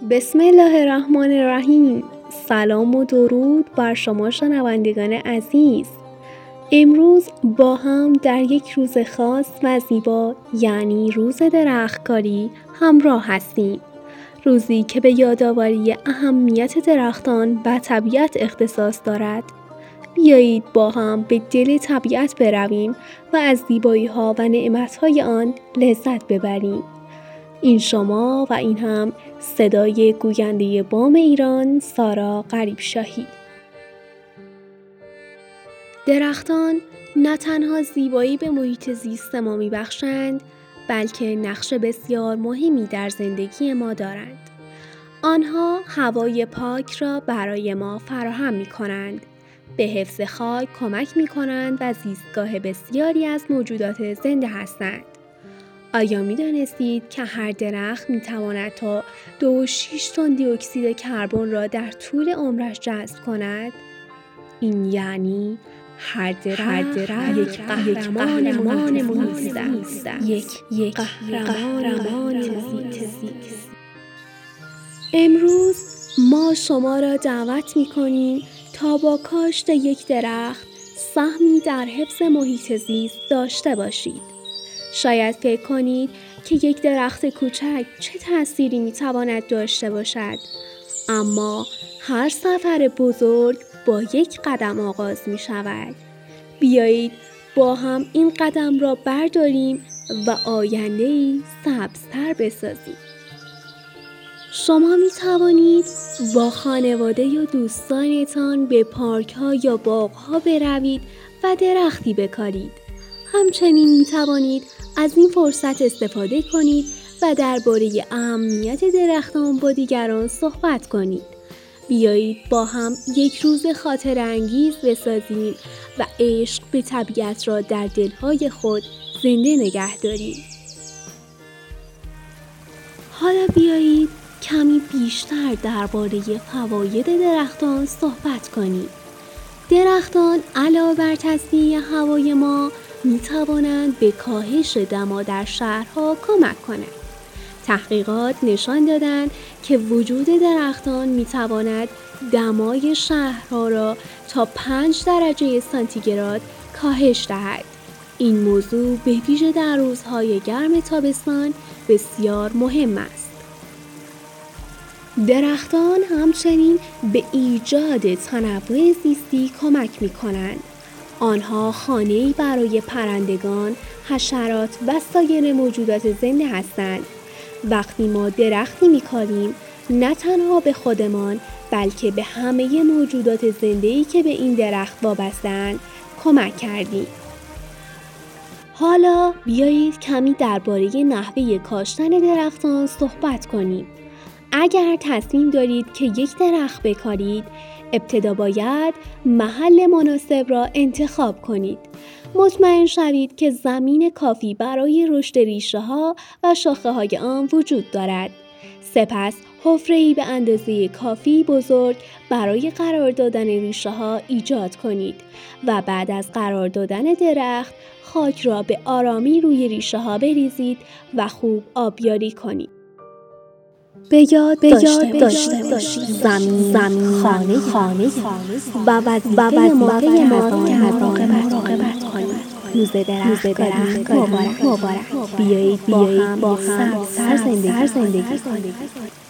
بسم الله الرحمن الرحیم. سلام و درود بر شما شنوندگان عزیز. امروز با هم در یک روز خاص و زیبا یعنی روز درختکاری همراه هستیم. روزی که به یادآوری اهمیت درختان و طبیعت اختصاص دارد. بیایید با هم به دل طبیعت برویم و از زیبایی‌ها و نعمت‌های آن لذت ببریم. این شما و این هم صدای گوینده بام ایران سارا غریبشاهی. درختان نه تنها زیبایی به محیط زیست ما می‌بخشند، بلکه نقش بسیار مهمی در زندگی ما دارند. آنها هوای پاک را برای ما فراهم می‌کنند، به حفظ خاک کمک می‌کنند و زیستگاه بسیاری از موجودات زنده هستند. آیا می‌دانستید که هر درخت می‌تواند تا 2.6 تن دی اکسید کربن را در طول عمرش جذب کند؟ این یعنی هر درخت یک قهرمان محیط است. یک قهرمان محیط زیست. امروز ما شما را دعوت می‌کنیم تا با کاشت یک درخت سهمی در حفظ محیط زیست داشته باشید. شاید فکر کنید که یک درخت کوچک چه تأثیری میتواند داشته باشد، اما هر سفر بزرگ با یک قدم آغاز می شود. بیایید با هم این قدم را برداریم و آینده‌ای سبزتر بسازیم. شما می توانید با خانواده یا دوستانتان به پارک ها یا باغ ها بروید و درختی بکارید. همچنین می توانید از این فرصت استفاده کنید و درباره اهمیت درختان با دیگران صحبت کنید. بیایید با هم یک روز خاطره انگیز بسازیم و عشق به طبیعت را در دلهای خود زنده نگه داریم. حالا بیایید کمی بیشتر درباره فواید درختان صحبت کنیم. درختان علاوه بر تصفیه هوای ما می توانند به کاهش دما در شهرها کمک کنند. تحقیقات نشان دادند که وجود درختان می تواند دمای شهرها را تا 5 درجه سانتیگراد کاهش دهد. این موضوع به ویژه در روزهای گرم تابستان بسیار مهم است. درختان همچنین به ایجاد تنوع زیستی کمک می کنند. آنها خانه‌ای برای پرندگان، حشرات و سایر موجودات زنده هستند. وقتی ما درختی می‌کاریم، نه تنها به خودمان بلکه به همه موجودات زنده‌ای که به این درخت وابسته‌اند کمک کردیم. حالا بیایید کمی درباره نحوه کاشتن درختان صحبت کنیم. اگر تصمیم دارید که یک درخت بکارید، ابتدا باید محل مناسب را انتخاب کنید. مطمئن شوید که زمین کافی برای رشد ریشه‌ها و شاخه‌های آن وجود دارد. سپس حفره‌ای به اندازه کافی بزرگ برای قرار دادن ریشه‌ها ایجاد کنید و بعد از قرار دادن درخت، خاک را به آرامی روی ریشه‌ها بریزید و خوب آبیاری کنید. به یاد داشته باشید زمین خانه و وظیفه ما که مراقبت کنید. روز درختکاری مبارک. بیایید با هم سر زندگی کنید.